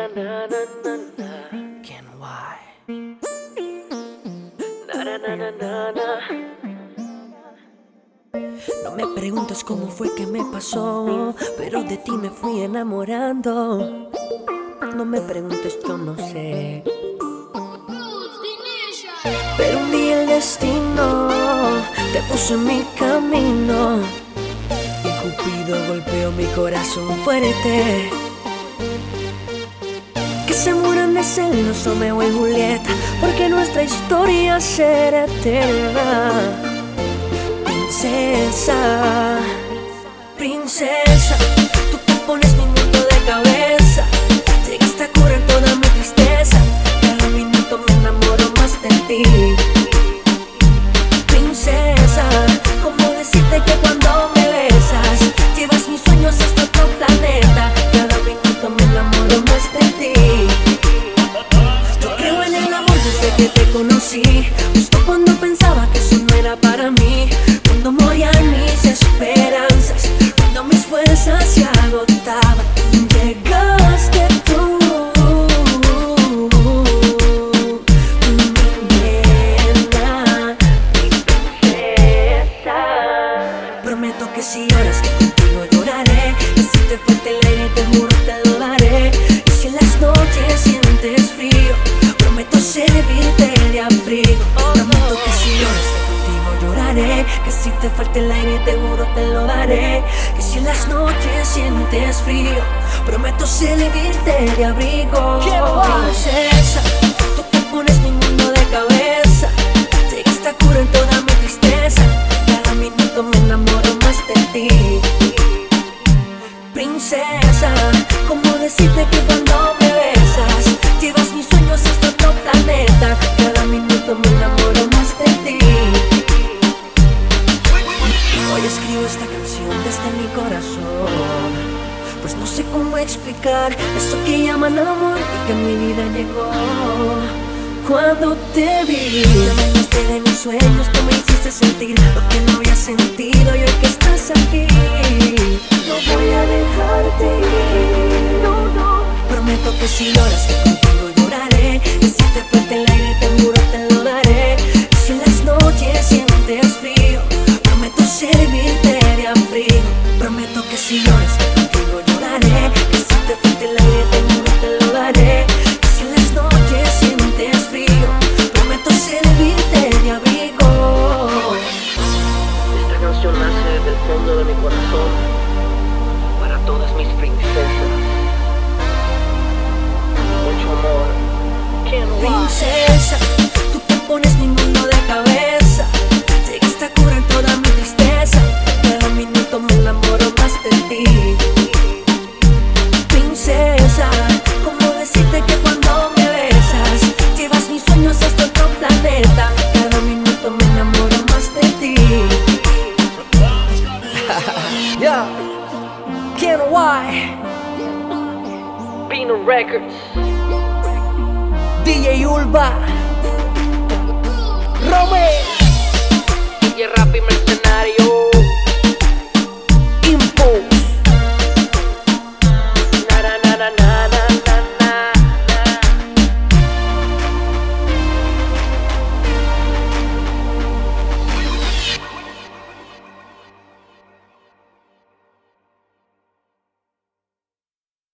na na na na. Ken Why. Na na na na na na. No me preguntes cómo fue que me pasó, pero de ti me fui enamorando. No me preguntes, yo no sé. Pero un día el destino te puso en mi camino y Cupido golpeó mi corazón fuerte. Que se muran de celos Romeo y Julieta, porque nuestra historia será eterna. Princesa, princesa, tú te pones mi mundo de cabeza. Llegaste a curar toda mi tristeza. Cada minuto me enamoro más de ti. Princesa, ¿cómo decirte que cuando me besas llevas mis sueños hasta otro planeta? Cada minuto me enamoro más de ti. Yo creo en el amor desde que te conocí, justo cuando pensaba que eso no era para mí. Cuando morían mis esperanzas, cuando mis fuerzas se agotaban, llegaste tú, mi nena, mi princesa. Prometo que si lloras, que contigo lloraré, que si te falta el aire, te juro te lo daré. Y si en las noches sientes frío, prometo servirte de abrigo. Prometo que si lloras, lloraré, que si te falta el aire te juro te lo daré. Que si en las noches sientes frío, prometo servirte de abrigo. Princesa, tú te pones mi mundo de cabeza. Llegaste a curar toda mi tristeza. Cada minuto me enamoro más de ti. Princesa, ¿cómo decirte que cuando me besas llevas mis sueños hasta otro planeta? Cada minuto me enamoro más de ti. Hoy escribo esta canción desde mi corazón, pues no sé cómo explicar eso que llaman amor y que a mi vida llegó cuando te vi. Te llamaste de mis sueños, tú me hiciste sentir lo que no había sentido. Y hoy que estás aquí, no voy a dejarte ir, no, no. Prometo que si lloras, que contigo lloraré. Que si te falta el aire, te juro te lo daré. Y si en las noches sientes frío, prometo servirte de abrigo. Prometo que si lloras, que contigo lloraré. Que si te falta el aire, te juro te lo daré. Que si en las noches sientes frío, prometo servirte de abrigo. Esta canción nace del fondo de mi corazón para todas mis princesas. Mucho amor. Ken Why. Princesa, tú te pones mi mundo de cabeza. Llegaste a curar toda mi tristeza. Cada minuto me enamoro más de ti. Princesa, ¿cómo decirte que cuando me besas llevas mis sueños hasta otro planeta? Cada minuto me enamoro más de ti. Yeah. Ken Why. Pino Records. DJ Ulva, Romeo, DJ Rap y Mercenario.